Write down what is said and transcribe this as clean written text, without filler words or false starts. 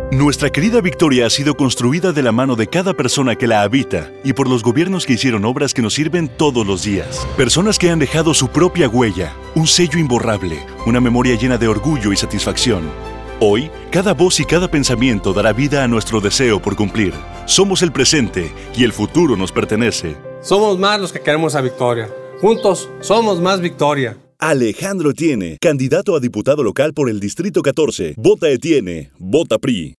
Nuestra querida Victoria ha sido construida de la mano de cada persona que la habita y por los gobiernos que hicieron obras que nos sirven todos los días. Personas que han dejado su propia huella, un sello imborrable, una memoria llena de orgullo y satisfacción. Hoy, cada voz y cada pensamiento dará vida a nuestro deseo por cumplir. Somos el presente y el futuro nos pertenece. Somos más los que queremos a Victoria. Juntos somos más Victoria. Alejandro Etienne, candidato a diputado local por el Distrito 14. Vota Etienne, vota PRI.